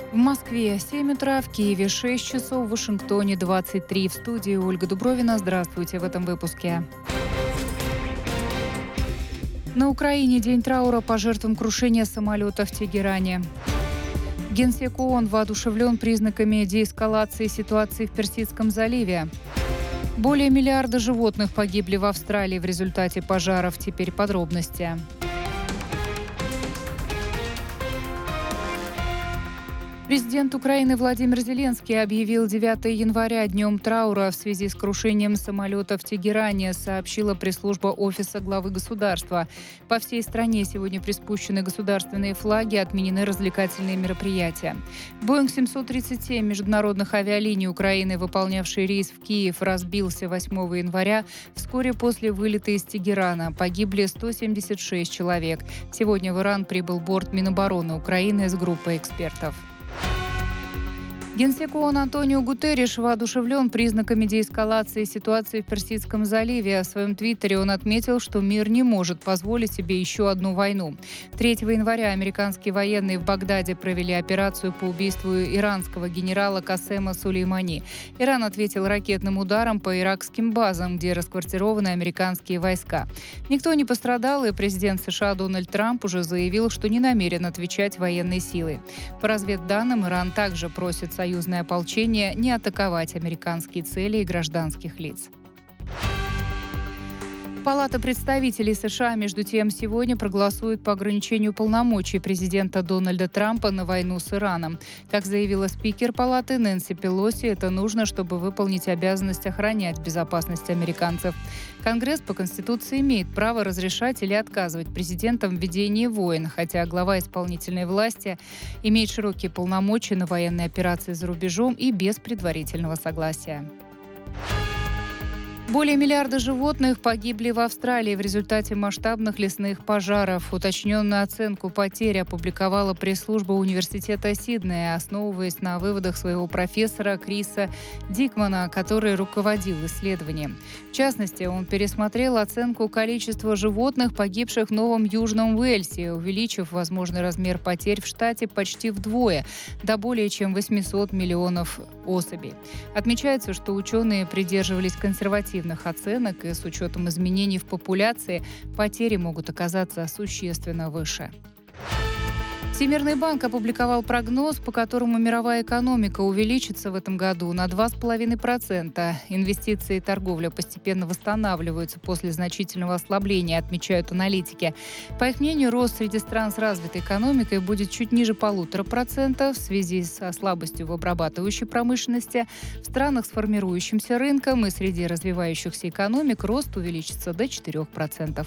В Москве 7 утра, в Киеве 6 часов, в Вашингтоне 23. В студии Ольга Дубровина. Здравствуйте в этом выпуске. На Украине день траура по жертвам крушения самолета в Тегеране. Генсек ООН воодушевлен признаками деэскалации ситуации в Персидском заливе. Более миллиарда животных погибли в Австралии в результате пожаров. Теперь подробности. Президент Украины Владимир Зеленский объявил 9 января днем траура в связи с крушением самолета в Тегеране, сообщила пресс-служба Офиса главы государства. По всей стране сегодня приспущены государственные флаги, отменены развлекательные мероприятия. Боинг 737 международных авиалиний Украины, выполнявший рейс в Киев, разбился 8 января, вскоре после вылета из Тегерана. Погибли 176 человек. Сегодня в Иран прибыл борт Минобороны Украины с группой экспертов. Генсек ООН Антонио Гутерриш воодушевлен признаками деэскалации ситуации в Персидском заливе. В своем твиттере он отметил, что мир не может позволить себе еще одну войну. 3 января американские военные в Багдаде провели операцию по убийству иранского генерала Касема Сулеймани. Иран ответил ракетным ударом по иракским базам, где расквартированы американские войска. Никто не пострадал, и президент США Дональд Трамп уже заявил, что не намерен отвечать военной силой. По разведданным, Иран также просит союзное ополчение не атаковать американские цели и гражданских лиц. Палата представителей США, между тем, сегодня проголосует по ограничению полномочий президента Дональда Трампа на войну с Ираном. Как заявила спикер Палаты Нэнси Пелоси, это нужно, чтобы выполнить обязанность охранять безопасность американцев. Конгресс по Конституции имеет право разрешать или отказывать президентам в ведении войн, хотя глава исполнительной власти имеет широкие полномочия на военные операции за рубежом и без предварительного согласия. Более миллиарда животных погибли в Австралии в результате масштабных лесных пожаров. Уточненную оценку потерь опубликовала пресс-служба университета Сиднея, основываясь на выводах своего профессора Криса Дикмана, который руководил исследованием. В частности, он пересмотрел оценку количества животных, погибших в Новом Южном Уэльсе, увеличив возможный размер потерь в штате почти вдвое, до более чем 800 миллионов особей. Отмечается, что ученые придерживались консервативных оценок, и с учетом изменений в популяции потери могут оказаться существенно выше. Всемирный банк опубликовал прогноз, по которому мировая экономика увеличится в этом году на 2,5%. Инвестиции и торговля постепенно восстанавливаются после значительного ослабления, отмечают аналитики. По их мнению, рост среди стран с развитой экономикой будет чуть ниже 1,5% в связи со слабостью в обрабатывающей промышленности. В странах с формирующимся рынком и среди развивающихся экономик рост увеличится до 4%.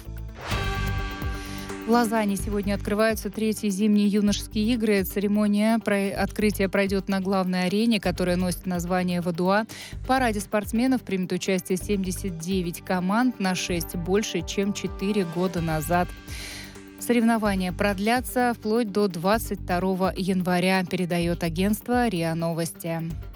В Лозанне сегодня открываются 3-е зимние юношеские игры. Церемония открытия пройдет на главной арене, которая носит название «Вадуа». В параде спортсменов примет участие 79 команд, на 6 больше, чем 4 года назад. Соревнования продлятся вплоть до 22 января, передает агентство РИА Новости.